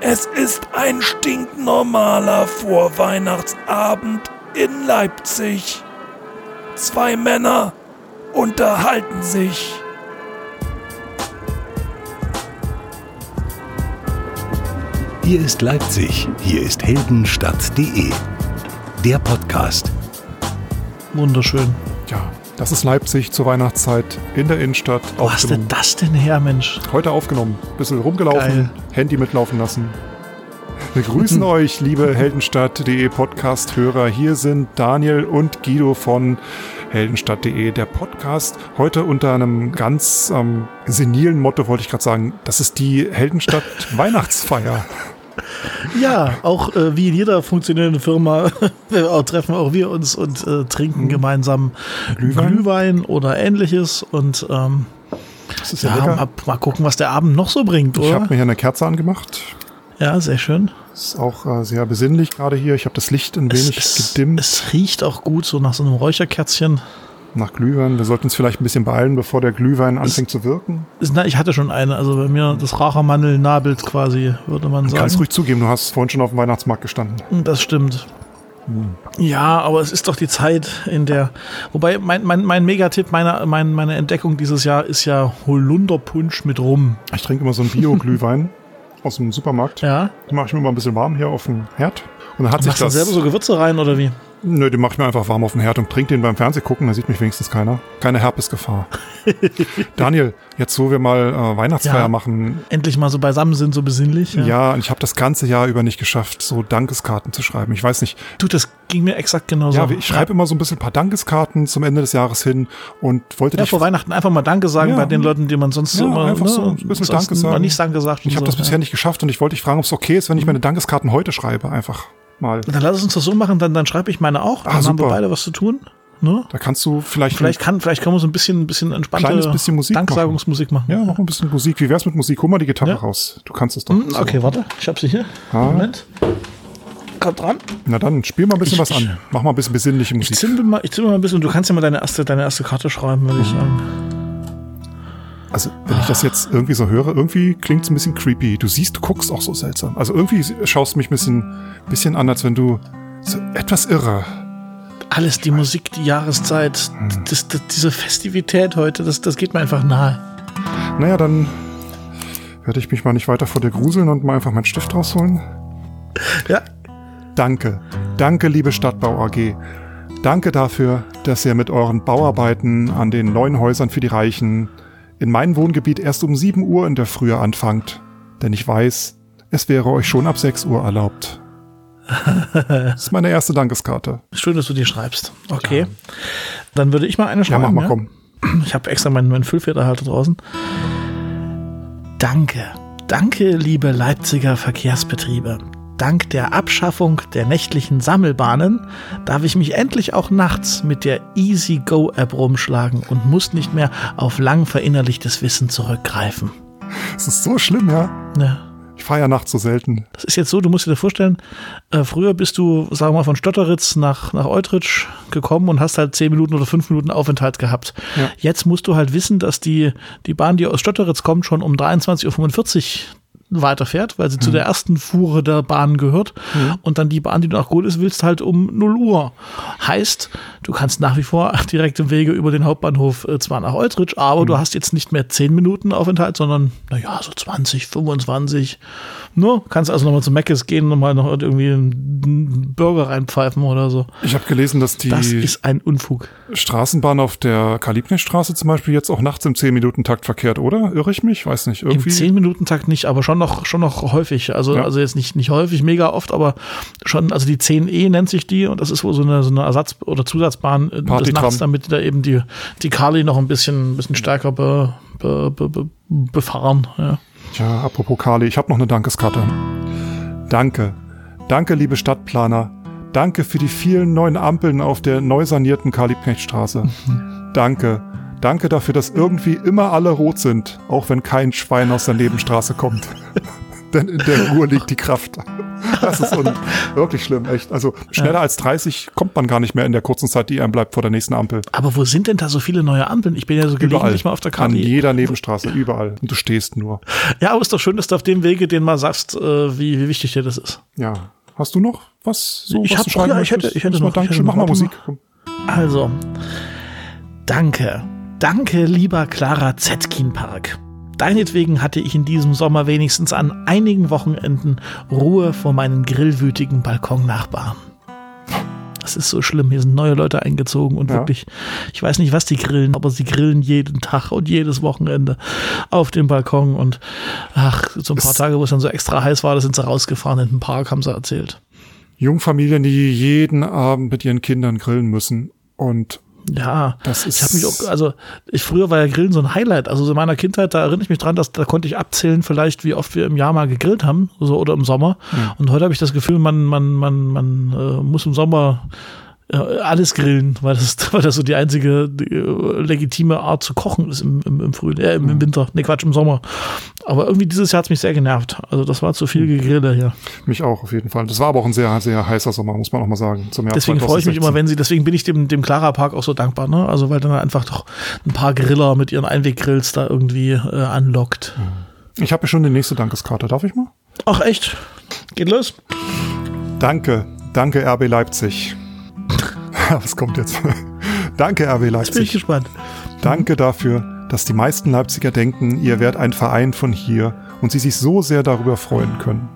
Es ist ein stinknormaler Vorweihnachtsabend in Leipzig. 2 Männer unterhalten sich. Hier ist Leipzig, hier ist heldenstadt.de, der Podcast. Wunderschön. Ja, das ist Leipzig zur Weihnachtszeit in der Innenstadt. Wo hast du das denn her, Mensch? Heute aufgenommen, bisschen rumgelaufen, Geil. Handy mitlaufen lassen. Wir grüßen euch, liebe heldenstadt.de Podcast-Hörer. Hier sind Daniel und Guido von heldenstadt.de, der Podcast. Heute unter einem ganz senilen Motto, wollte ich gerade sagen, das ist die Heldenstadt-Weihnachtsfeier. Ja, auch wie in jeder funktionierenden Firma treffen auch wir uns und trinken gemeinsam Glühwein oder ähnliches und Das ist ja lecker. mal gucken, was der Abend noch so bringt, oder? Ich habe mir hier eine Kerze angemacht. Ja, sehr schön. Ist auch sehr besinnlich gerade hier. Ich habe das Licht ein wenig gedimmt. Es riecht auch gut, so nach so einem Räucherkerzchen. Nach Glühwein. Wir sollten uns vielleicht ein bisschen beeilen, bevor der Glühwein anfängt zu wirken. Ich hatte schon eine, also bei mir das Rauchermandel nabelt quasi, würde man sagen. Du kannst ruhig zugeben, du hast vorhin schon auf dem Weihnachtsmarkt gestanden. Das stimmt. Ja, aber es ist doch die Zeit, in der, wobei mein Megatipp, meine Entdeckung dieses Jahr ist ja Holunderpunsch mit Rum. Ich trinke immer so einen Bio-Glühwein aus dem Supermarkt. Ja. Den mache ich mir mal ein bisschen warm hier auf dem Herd. Und dann hat sich Machst du das... selber so Gewürze rein oder wie? Nö, den mache ich mir einfach warm auf dem Herd und trinke den beim Fernsehgucken, da sieht mich wenigstens keiner. Keine Herpesgefahr. Daniel, jetzt wo wir mal Weihnachtsfeier machen. Endlich mal so beisammen sind, so besinnlich. Ja, und ich habe das ganze Jahr über nicht geschafft, so Dankeskarten zu schreiben. Ich weiß nicht. Du, das ging mir exakt genauso. Ja, ich schreibe immer so ein bisschen ein paar Dankeskarten zum Ende des Jahres hin und wollte dich... vor Weihnachten einfach mal Danke sagen bei den Leuten, die man sonst so immer... einfach so ein bisschen Danke sagen. Nicht Danke gesagt. Und ich habe das bisher nicht geschafft und ich wollte dich fragen, ob es okay ist, wenn ich meine Dankeskarten heute schreibe, einfach mal. Dann lass uns das so machen, dann schreibe ich meine auch. Dann haben wir beide was zu tun. Ne? Da kannst du vielleicht können wir so ein bisschen entspannte kleines bisschen Musik Danksagungsmusik machen. Ja, mach ein bisschen Musik. Wie wär's mit Musik? Hol mal die Gitarre raus. Du kannst es doch. Okay, warte. Ich hab sie hier. Moment. Kommt dran. Na dann, spiel mal ein bisschen was an. Mach mal ein bisschen besinnliche Musik. Ich zimmel mal ein bisschen. Du kannst ja mal deine erste Karte schreiben, würde ich sagen. Also, wenn ich das jetzt irgendwie so höre, irgendwie klingt es ein bisschen creepy. Du guckst auch so seltsam. Also irgendwie schaust du mich ein bisschen an, als wenn du so etwas irre. Alles, die Musik, die Jahreszeit, diese Festivität heute, das geht mir einfach nahe. Naja, dann werde ich mich mal nicht weiter vor dir gruseln und mal einfach meinen Stift rausholen. Ja. Danke. Danke, liebe Stadtbau AG. Danke dafür, dass ihr mit euren Bauarbeiten an den neuen Häusern für die Reichen in meinem Wohngebiet erst um 7 Uhr in der Früh anfangt. Denn ich weiß, es wäre euch schon ab 6 Uhr erlaubt. Das ist meine erste Dankeskarte. Schön, dass du die schreibst. Okay. Ja. Dann würde ich mal eine schreiben. Ja, mach mal, komm. Ich habe extra meinen Füllfederhalter draußen. Danke. Danke, liebe Leipziger Verkehrsbetriebe. Dank der Abschaffung der nächtlichen Sammelbahnen darf ich mich endlich auch nachts mit der Easy-Go-App rumschlagen und muss nicht mehr auf lang verinnerlichtes Wissen zurückgreifen. Das ist so schlimm, ja? Ja. Ich fahre ja nachts so selten. Das ist jetzt so, du musst dir vorstellen, früher bist du, sagen wir mal, von Stötteritz nach Eutrich gekommen und hast halt 10 Minuten oder 5 Minuten Aufenthalt gehabt. Ja. Jetzt musst du halt wissen, dass die Bahn, die aus Stötteritz kommt, schon um 23:45 Uhr weiterfährt, weil sie zu der ersten Fuhre der Bahn gehört und dann die Bahn, die du nach Gohlis willst, halt um 0 Uhr. Heißt, du kannst nach wie vor direkte Wege über den Hauptbahnhof zwar nach Eutrich, aber du hast jetzt nicht mehr 10 Minuten Aufenthalt, sondern so 20, 25. Kannst also nochmal zu Meckes gehen und noch irgendwie einen Burger reinpfeifen oder so. Ich habe gelesen, dass das ist ein Unfug. Straßenbahn auf der Karl-Liebknecht-Straße zum Beispiel jetzt auch nachts im 10-Minuten-Takt verkehrt, oder? Irre ich mich? Weiß nicht. Irgendwie. Im 10-Minuten-Takt nicht, aber schon noch häufig. Also jetzt nicht häufig, mega oft, aber schon, also die 10E nennt sich die und das ist wohl so eine Ersatz- oder Zusatzbahn des Nachts, damit da eben die Carly noch ein bisschen stärker befahren. Ja. Tja, apropos Carly, ich habe noch eine Dankeskarte. Danke. Danke, liebe Stadtplaner. Danke für die vielen neuen Ampeln auf der neu sanierten Karl-Liebknecht-Straße. Danke. Danke dafür, dass irgendwie immer alle rot sind, auch wenn kein Schwein aus der Nebenstraße kommt. Denn in der Ruhe liegt die Kraft. Das ist wirklich schlimm, echt. Also schneller als 30 kommt man gar nicht mehr in der kurzen Zeit, die einem bleibt vor der nächsten Ampel. Aber wo sind denn da so viele neue Ampeln? Ich bin ja so gelegentlich mal auf der Karte. An jeder Nebenstraße, überall. Und du stehst nur. Ja, aber ist doch schön, dass du auf dem Wege denen mal sagst, wie wichtig dir das ist. Ja. Hast du noch was? So, ich was hätte noch. Dankeschön, mach mal Musik. Also, danke, lieber Clara Zetkin-Park. Deinetwegen hatte ich in diesem Sommer wenigstens an einigen Wochenenden Ruhe vor meinen grillwütigen Balkonnachbarn. Das ist so schlimm. Hier sind neue Leute eingezogen und wirklich, ich weiß nicht, was die grillen, aber sie grillen jeden Tag und jedes Wochenende auf dem Balkon und so ein paar Tage, wo es dann so extra heiß war, da sind sie rausgefahren in den Park, haben sie erzählt. Jungfamilien, die jeden Abend mit ihren Kindern grillen müssen und ja, das ist, ich habe mich auch, früher war ja Grillen so ein Highlight. Also in meiner Kindheit, da erinnere ich mich dran, da konnte ich abzählen vielleicht, wie oft wir im Jahr mal gegrillt haben, so oder im Sommer. Ja. Und heute habe ich das Gefühl, man muss im Sommer alles grillen, weil das so die einzige legitime Art zu kochen ist im Winter. Nee, Quatsch, im Sommer. Aber irgendwie dieses Jahr hat es mich sehr genervt. Also das war zu viel Gegrille hier. Mich auch auf jeden Fall. Das war aber auch ein sehr, sehr heißer Sommer, muss man auch mal sagen. Zum Jahr deswegen freue ich mich immer, deswegen bin ich dem Clara Park auch so dankbar, ne? Also weil dann einfach doch ein paar Griller mit ihren Einweggrills da irgendwie anlockt. Ich habe ja schon die nächste Dankeskarte. Darf ich mal? Ach echt? Geht los? Danke RB Leipzig. Was kommt jetzt? Danke, RB Leipzig. Jetzt bin ich gespannt. Danke dafür, dass die meisten Leipziger denken, ihr wärt ein Verein von hier und sie sich so sehr darüber freuen können.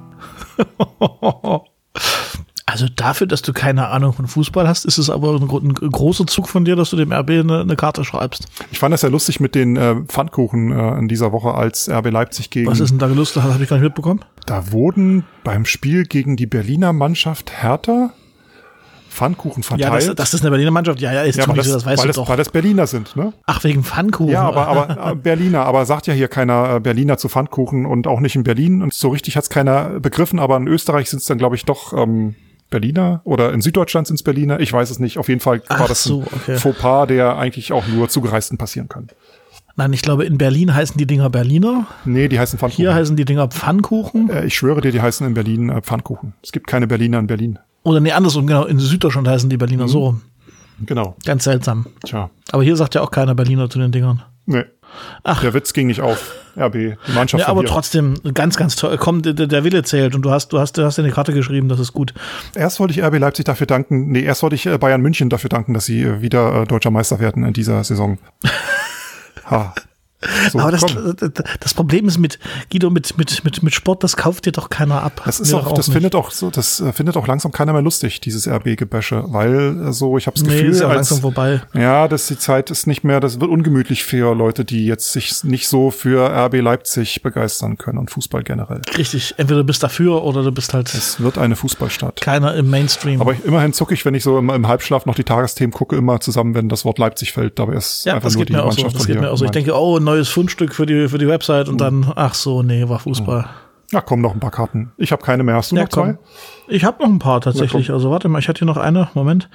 Also dafür, dass du keine Ahnung von Fußball hast, ist es aber ein großer Zug von dir, dass du dem RB eine Karte schreibst. Ich fand das ja lustig mit den Pfannkuchen in dieser Woche, als RB Leipzig gegen... Was ist denn da lustig? Habe ich gar nicht mitbekommen. Da wurden beim Spiel gegen die Berliner Mannschaft Hertha Pfannkuchen verteilt. Ja, das ist eine Berliner Mannschaft. Ja, ist aber so, das weißt du doch. Weil das Berliner sind, ne? Ach, wegen Pfannkuchen. Ja, aber Berliner. Aber sagt ja hier keiner Berliner zu Pfannkuchen und auch nicht in Berlin. Und so richtig hat es keiner begriffen. Aber in Österreich sind es dann, glaube ich, doch Berliner. Oder in Süddeutschland sind es Berliner. Ich weiß es nicht. Auf jeden Fall war das ein Fauxpas, der eigentlich auch nur Zugereisten passieren kann. Nein, ich glaube, in Berlin heißen die Dinger Berliner. Nee, die heißen Pfannkuchen. Hier heißen die Dinger Pfannkuchen. Ich schwöre dir, die heißen in Berlin Pfannkuchen. Es gibt keine Berliner in Berlin. Oder nee, andersrum, genau. In Süddeutschland heißen die Berliner so rum. Genau. Ganz seltsam. Tja. Aber hier sagt ja auch keiner Berliner zu den Dingern. Nee. Ach. Der Witz ging nicht auf. RB, die Mannschaft. Ja, aber trotzdem, ganz, ganz toll. Komm, der Wille zählt und du hast in die Karte geschrieben, das ist gut. Erst wollte ich RB Leipzig dafür danken, erst wollte ich Bayern München dafür danken, dass sie wieder deutscher Meister werden in dieser Saison. Ha. So, aber das Problem ist mit Guido, mit Sport, das kauft dir doch keiner ab. Das findet auch langsam keiner mehr lustig, dieses RB-Gebäsche, weil ich habe das Gefühl, ist ja langsam vorbei. Ja, die Zeit ist nicht mehr, das wird ungemütlich für Leute, die jetzt sich nicht so für RB Leipzig begeistern können und Fußball generell. Richtig, entweder du bist dafür oder du bist halt. Es wird eine Fußballstadt. Keiner im Mainstream. Aber immerhin zucke ich, wenn ich so im Halbschlaf noch die Tagesthemen gucke, immer zusammen, wenn das Wort Leipzig fällt. Dabei ist einfach nur die Mannschaft von hier. Ich denke, neues Fundstück für die Website und dann, war Fußball. Ja, komm, noch ein paar Karten. Ich habe keine mehr. Hast du noch zwei? Ich habe noch ein paar tatsächlich. Also warte mal, ich hatte hier noch eine. Moment.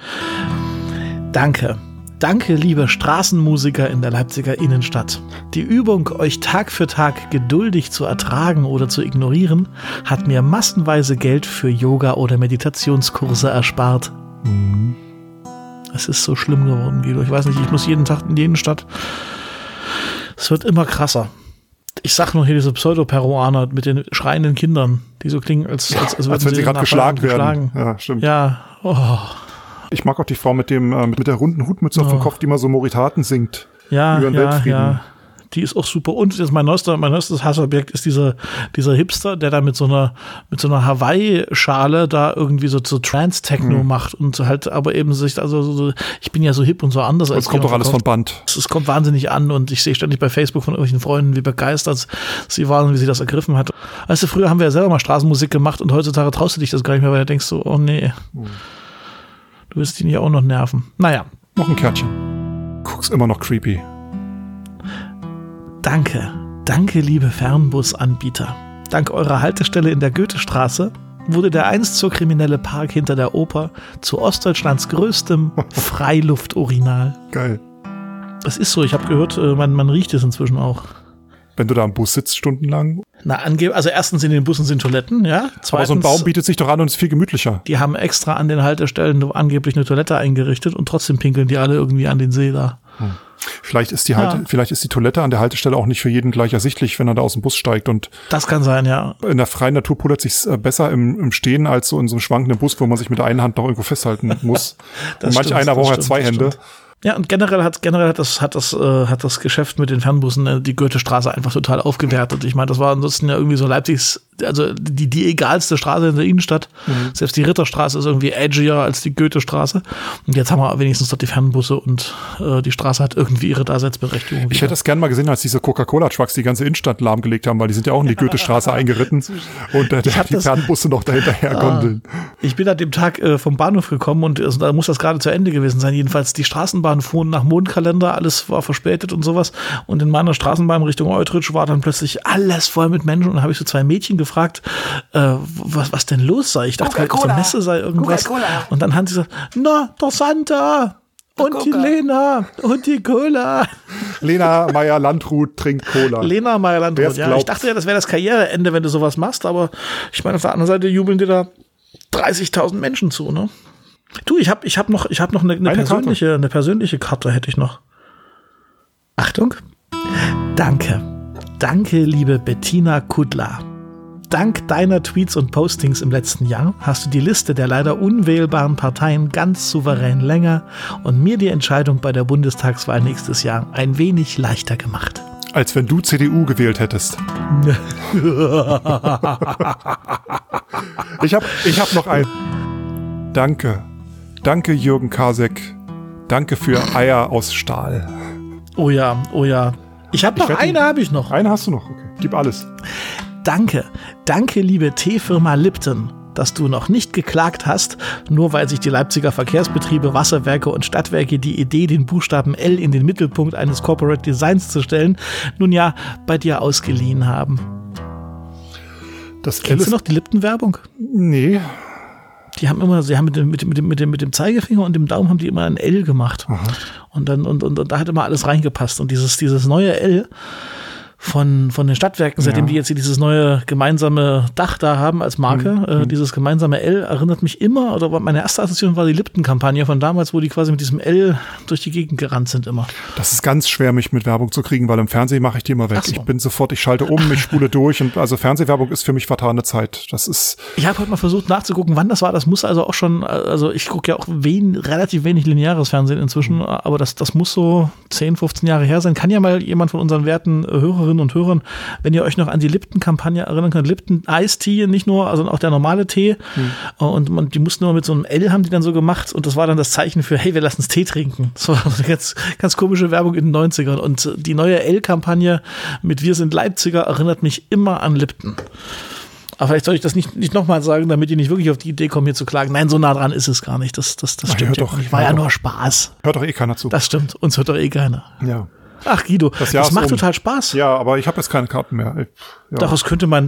Danke, liebe Straßenmusiker in der Leipziger Innenstadt. Die Übung, euch Tag für Tag geduldig zu ertragen oder zu ignorieren, hat mir massenweise Geld für Yoga- oder Meditationskurse erspart. Es ist so schlimm geworden, Guido. Ich weiß nicht, ich muss jeden Tag in die Innenstadt. Es wird immer krasser. Ich sag nur hier diese Pseudo-Peruaner mit den schreienden Kindern, die so klingen, als wenn sie gerade geschlagen werden. Ja, stimmt. Ja, oh. Ich mag auch die Frau mit der runden Hutmütze auf dem Kopf, die mal so Moritaten singt. Ja, ja. Die ist auch super. Und jetzt mein neuestes Hassobjekt ist dieser Hipster, der da mit so einer Hawaii-Schale da irgendwie so Trance-Techno macht und halt aber eben sich, ich bin ja so hip und so anders als es kommt doch alles von Band. Es kommt wahnsinnig an und ich sehe ständig bei Facebook von irgendwelchen Freunden, wie begeistert sie waren und wie sie das ergriffen hat. Weißt du, früher haben wir ja selber mal Straßenmusik gemacht und heutzutage traust du dich das gar nicht mehr, weil du denkst so, oh nee, du wirst die nicht auch noch nerven. Naja. Noch ein Kärtchen. Guck's immer noch creepy. Danke, liebe Fernbusanbieter. Dank eurer Haltestelle in der Goethestraße wurde der einst so kriminelle Park hinter der Oper zu Ostdeutschlands größtem Freilufturinal. Geil. Das ist so, ich habe gehört, man riecht es inzwischen auch. wenn du da im Bus sitzt stundenlang? Na, also erstens in den Bussen sind Toiletten, ja. Zweitens, aber so ein Baum bietet sich doch an und ist viel gemütlicher. Die haben extra an den Haltestellen angeblich eine Toilette eingerichtet und trotzdem pinkeln die alle irgendwie an den See da. Vielleicht ist die Toilette an der Haltestelle auch nicht für jeden gleich ersichtlich, wenn er da aus dem Bus steigt. Und das kann sein, ja. In der freien Natur pudert sich's besser im Stehen als so in so einem schwankenden Bus, wo man sich mit der einen Hand noch irgendwo festhalten muss. Und manch einer braucht ja zwei Hände. Ja, und generell hat das Geschäft mit den Fernbussen die Goethestraße einfach total aufgewertet. Ich meine, das war ansonsten ja irgendwie so Leipzigs, also die egalste Straße in der Innenstadt. Selbst die Ritterstraße ist irgendwie edgier als die Goethestraße. Und jetzt haben wir wenigstens dort die Fernbusse und die Straße hat irgendwie ihre Daseinsberechtigung. Ich hätte das gerne mal gesehen, als diese Coca-Cola-Trucks die ganze Innenstadt lahmgelegt haben, weil die sind ja auch in die Goethestraße eingeritten und die Fernbusse noch dahinterher gondeln. Ich bin an dem Tag vom Bahnhof gekommen und da muss das gerade zu Ende gewesen sein. Jedenfalls die Straßenbahn fuhren nach Mondkalender, alles war verspätet und sowas. Und in meiner Straßenbahn Richtung Eutrich war dann plötzlich alles voll mit Menschen. Und dann habe ich so zwei Mädchen gefragt, was denn los sei. Ich dachte halt, auf der Messe sei irgendwas. Coca-Cola. Und dann haben sie gesagt, na, der Santa und die Lena und die Cola. Lena Meyer-Landrut trinkt Cola. Lena Meyer-Landrut, ja. Ich dachte ja, das wäre das Karriereende, wenn du sowas machst. Aber ich meine, auf der anderen Seite jubeln dir da 30.000 Menschen zu, ne? Du, ich hab noch eine persönliche Karte hätte ich noch. Achtung. Danke, liebe Bettina Kudla. Dank deiner Tweets und Postings im letzten Jahr hast du die Liste der leider unwählbaren Parteien ganz souverän länger und mir die Entscheidung bei der Bundestagswahl nächstes Jahr ein wenig leichter gemacht. Als wenn du CDU gewählt hättest. Ich hab noch ein. Danke, Jürgen Kasek. Danke für Eier aus Stahl. Oh ja. Eine habe ich noch. Eine hast du noch, okay. Gib alles. Danke, liebe Teefirma Lipton, dass du noch nicht geklagt hast, nur weil sich die Leipziger Verkehrsbetriebe, Wasserwerke und Stadtwerke die Idee, den Buchstaben L in den Mittelpunkt eines Corporate Designs zu stellen, nun ja bei dir ausgeliehen haben. Kennst du noch die Lipton-Werbung? Nee. Sie haben mit dem Zeigefinger und dem Daumen haben die immer ein L gemacht. Aha. Und da hat immer alles reingepasst. Und dieses neue L von den Stadtwerken, seitdem die jetzt hier dieses neue gemeinsame Dach da haben als Marke, dieses gemeinsame L erinnert mich immer, oder meine erste Assoziation war die Lipton-Kampagne von damals, wo die quasi mit diesem L durch die Gegend gerannt sind immer. Das ist ganz schwer, mich mit Werbung zu kriegen, weil im Fernsehen mache ich die immer weg. So. Ich schalte um, ich spule durch und also Fernsehwerbung ist für mich vertane Zeit. Ich habe heute mal versucht nachzugucken, wann das war. Das muss also auch schon, also ich gucke ja auch relativ wenig lineares Fernsehen inzwischen, aber das muss so 10, 15 Jahre her sein. Kann ja mal jemand von unseren werten Hörerinnen und Hörern, wenn ihr euch noch an die Lipton-Kampagne erinnern könnt, Lipton Eistee, nicht nur, also auch der normale Tee. Und die mussten nur mit so einem L, haben die dann so gemacht und das war dann das Zeichen für, hey, wir lassen Tee trinken. Das war eine ganz, ganz komische Werbung in den 90ern und die neue L-Kampagne mit Wir sind Leipziger erinnert mich immer an Lipton. Aber vielleicht soll ich das nicht nochmal sagen, damit die nicht wirklich auf die Idee kommen, hier zu klagen. Nein, so nah dran ist es gar nicht. Das stimmt ja nicht. War ja nur Spaß. Hört doch eh keiner zu. Das stimmt. Uns hört doch eh keiner. Ja. Ach Guido, das macht total Spaß. Ja, aber ich habe jetzt keine Karten mehr. Ja. Daraus könnte man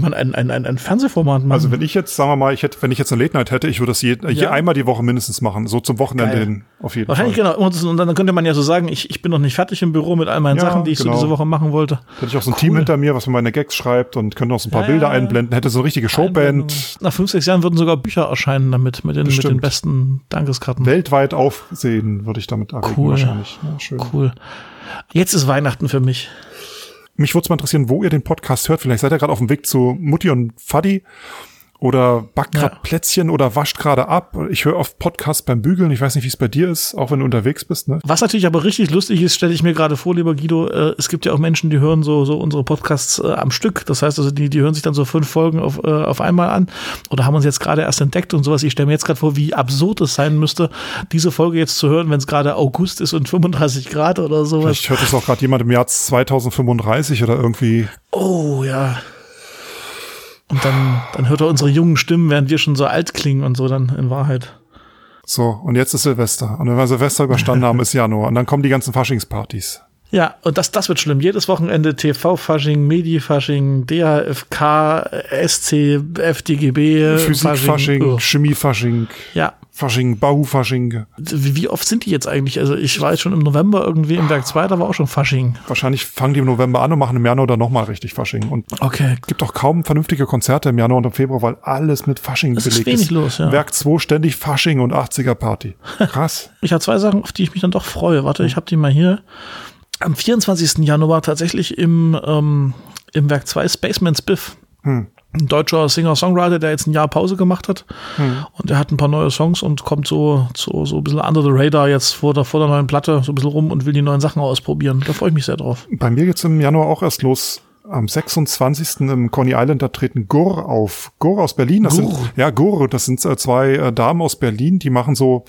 ein Fernsehformat machen. Also wenn ich jetzt, sagen wir mal, wenn ich jetzt eine Late Night hätte, ich würde das einmal die Woche mindestens machen. So zum Wochenende hin, auf jeden Fall. Wahrscheinlich, genau. Und dann könnte man ja so sagen, ich bin noch nicht fertig im Büro mit all meinen Sachen, die ich so diese Woche machen wollte. Hätte ich auch so ein Team hinter mir, was mir meine Gags schreibt und könnte noch so ein paar Bilder einblenden. Hätte so eine richtige Showband. Nach 5, 6 Jahren würden sogar Bücher erscheinen damit, mit den besten Dankeskarten. Weltweit aufsehen würde ich damit erregen wahrscheinlich. Ja, schön. Cool. Jetzt ist Weihnachten für mich. Mich würde es mal interessieren, wo ihr den Podcast hört. Vielleicht seid ihr gerade auf dem Weg zu Mutti und Vati oder backt gerade Plätzchen oder wascht gerade ab. Ich höre oft Podcasts beim Bügeln. Ich weiß nicht, wie es bei dir ist, auch wenn du unterwegs bist. Ne? Was natürlich aber richtig lustig ist, stelle ich mir gerade vor, lieber Guido, es gibt ja auch Menschen, die hören so unsere Podcasts am Stück. Das heißt also, die hören sich dann so 5 Folgen auf einmal an oder haben uns jetzt gerade erst entdeckt und sowas. Ich stelle mir jetzt gerade vor, wie absurd es sein müsste, diese Folge jetzt zu hören, wenn es gerade August ist und 35 Grad oder sowas. Vielleicht hört es auch gerade jemand im Jahr 2035 oder irgendwie. Oh, ja. Und dann hört er unsere jungen Stimmen, während wir schon so alt klingen und so dann in Wahrheit. So, und jetzt ist Silvester. Und wenn wir Silvester überstanden haben, ist Januar. Und dann kommen die ganzen Faschingspartys. Ja, und das wird schlimm. Jedes Wochenende TV-Fasching, Medi-Fasching, DHFK, SC, FDGB, Physik-Fasching, Chemie-Fasching. Ja. Fasching, Bau-Fasching. Wie oft sind die jetzt eigentlich? Also ich war jetzt schon im November irgendwie im Werk 2, da war auch schon Fasching. Wahrscheinlich fangen die im November an und machen im Januar dann nochmal richtig Fasching. Und okay. Es gibt auch kaum vernünftige Konzerte im Januar und im Februar, weil alles mit Fasching belegt ist. Es ist wenig los, ja. Werk 2 ständig Fasching und 80er-Party. Krass. Ich habe 2 Sachen, auf die ich mich dann doch freue. Warte, ich habe die mal hier. Am 24. Januar tatsächlich im Werk 2 Spaceman Spiff. Ein deutscher Singer-Songwriter, der jetzt ein Jahr Pause gemacht hat. Und der hat ein paar neue Songs und kommt so ein bisschen under the radar jetzt vor der neuen Platte so ein bisschen rum und will die neuen Sachen ausprobieren. Da freue ich mich sehr drauf. Bei mir geht's im Januar auch erst los. Am 26. im Coney Island, da treten Gur auf. Gur aus Berlin. Gur. Das sind 2 Damen aus Berlin, die machen so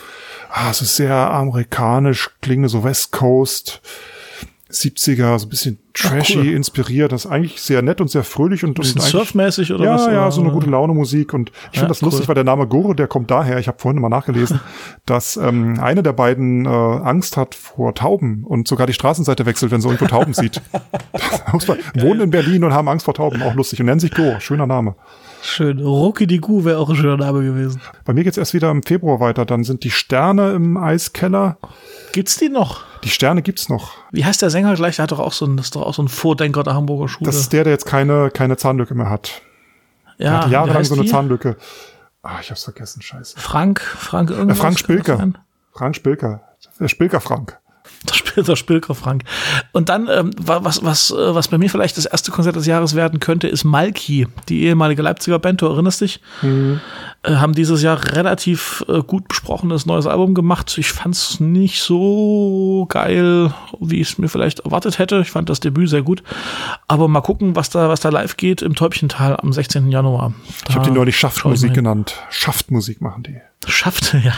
sehr amerikanisch, klingende so West Coast 70er, so ein bisschen trashy inspiriert. Das ist eigentlich sehr nett und sehr fröhlich und surfmäßig oder was? Ja, so eine gute Laune Musik. Und ich finde das lustig, weil der Name Gore, der kommt daher, ich habe vorhin mal nachgelesen, dass eine der beiden Angst hat vor Tauben und sogar die Straßenseite wechselt, wenn sie irgendwo Tauben sieht. Wohnen in Berlin und haben Angst vor Tauben, auch lustig. Und nennen sich Gore, schöner Name. Schön. Rucki die Gu wäre auch ein schöner Name gewesen. Bei mir geht's erst wieder im Februar weiter. Dann sind die Sterne im Eiskeller. Gibt's die noch? Die Sterne gibt's noch. Wie heißt der Sänger gleich? Der hat doch auch das ist doch auch so ein Vordenker der Hamburger Schule. Das ist der jetzt keine Zahnlücke mehr hat. Ja, der hatte jahrelang so eine Zahnlücke. Ich hab's vergessen, scheiße. Frank irgendwas? Frank Spilker. Frank Spilker. Spilker Frank. Der Spilker Frank. Und dann, was bei mir vielleicht das erste Konzert des Jahres werden könnte, ist Malki, die ehemalige Leipziger Band, du erinnerst dich? Haben dieses Jahr relativ gut besprochenes neues Album gemacht. Ich fand's nicht so geil, wie ich es mir vielleicht erwartet hätte. Ich fand das Debüt sehr gut. Aber mal gucken, was da live geht im Täubchental am 16. Januar. Ich habe die neulich Schaftmusik genannt. Schaftmusik machen die. Schaft, ja.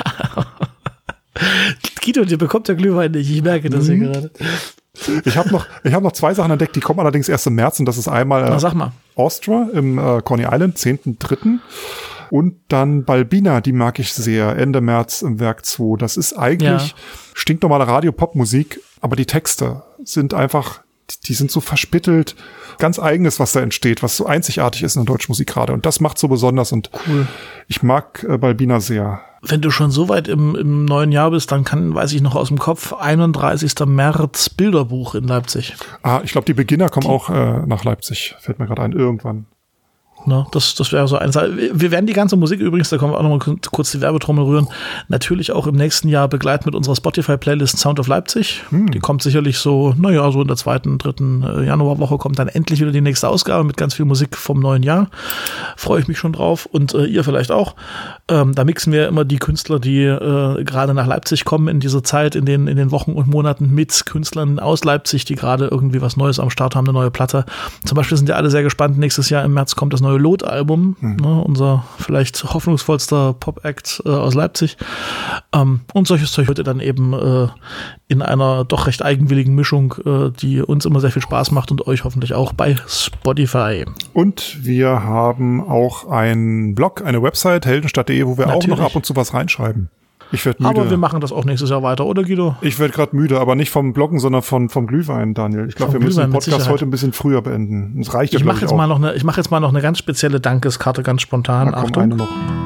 Guido, dir bekommt der Glühwein nicht. Ich merke das hier gerade. Ich habe noch 2 Sachen entdeckt, die kommen allerdings erst im März. Und das ist einmal sag mal. Austria im Coney Island, 10.3. Und dann Balbina, die mag ich sehr, Ende März im Werk 2. Das ist eigentlich stinknormale Radio-Pop-Musik, aber die Texte sind einfach, die sind so verspittelt. Ganz Eigenes, was da entsteht, was so einzigartig ist in der deutschen Musik gerade. Und das macht so besonders. Und cool. Ich mag Balbina sehr. Wenn du schon so weit im neuen Jahr bist, dann weiß ich noch aus dem Kopf, 31. März Bilderbuch in Leipzig. Ich glaube, die Beginner kommen auch nach Leipzig. Fällt mir gerade ein, irgendwann. Ne, das wäre so eine Sache. Wir werden die ganze Musik übrigens, da können wir auch noch mal kurz die Werbetrommel rühren, natürlich auch im nächsten Jahr begleiten mit unserer Spotify-Playlist Sound of Leipzig. Die kommt sicherlich so in der 2., 3. Januarwoche kommt dann endlich wieder die nächste Ausgabe mit ganz viel Musik vom neuen Jahr. Freue ich mich schon drauf und ihr vielleicht auch. Da mixen wir immer die Künstler, die gerade nach Leipzig kommen in dieser Zeit, in den Wochen und Monaten mit Künstlern aus Leipzig, die gerade irgendwie was Neues am Start haben, eine neue Platte. Zum Beispiel sind ja alle sehr gespannt. Nächstes Jahr im März kommt das neue Lot-Album, unser vielleicht hoffnungsvollster Pop-Act aus Leipzig. Und solches Zeug wird dann eben in einer doch recht eigenwilligen Mischung, die uns immer sehr viel Spaß macht und euch hoffentlich auch bei Spotify. Und wir haben auch einen Blog, eine Website, heldenstadt.de, wo wir auch noch ab und zu was reinschreiben. Ich werde müde. Aber wir machen das auch nächstes Jahr weiter, oder Guido? Ich werde gerade müde, aber nicht vom Bloggen, sondern vom Glühwein, Daniel. Ich glaube, wir müssen den Podcast heute ein bisschen früher beenden. Das reicht ja, ich mache jetzt mal noch eine ganz spezielle Dankeskarte, ganz spontan. Achtung. Eine noch.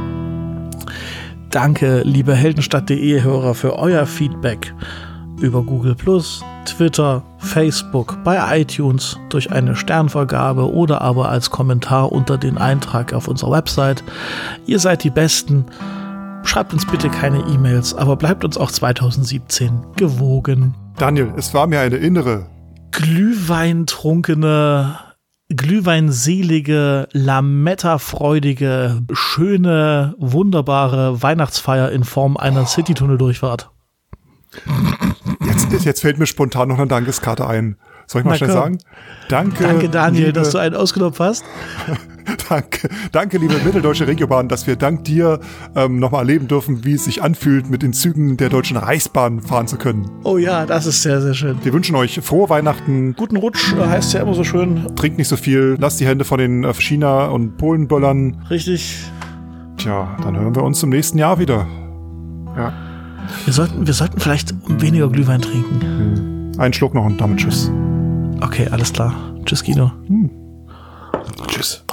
Danke, liebe Heldenstadt.de-Hörer, für euer Feedback über Google+, Twitter, Facebook, bei iTunes, durch eine Sternvergabe oder aber als Kommentar unter den Eintrag auf unserer Website. Ihr seid die Besten. Schreibt uns bitte keine E-Mails, aber bleibt uns auch 2017 gewogen. Daniel, es war mir eine innere glühweintrunkene, glühweinselige, lamettafreudige, schöne, wunderbare Weihnachtsfeier in Form einer Citytunnel-Durchfahrt. Jetzt fällt mir spontan noch eine Dankeskarte ein. Soll ich mal schnell sagen? Danke, Daniel, dass du einen ausgenopft hast. Danke, liebe Mitteldeutsche Regiobahn, dass wir dank dir nochmal erleben dürfen, wie es sich anfühlt, mit den Zügen der Deutschen Reichsbahn fahren zu können. Oh ja, das ist sehr, sehr schön. Wir wünschen euch frohe Weihnachten. Guten Rutsch, heißt ja immer so schön. Trinkt nicht so viel, lasst die Hände von den China- und Polenböllern. Richtig. Tja, dann hören wir uns im nächsten Jahr wieder. Ja. Wir sollten vielleicht weniger Glühwein trinken. Einen Schluck noch und damit tschüss. Okay, alles klar. Tschüss, Guido. Tschüss.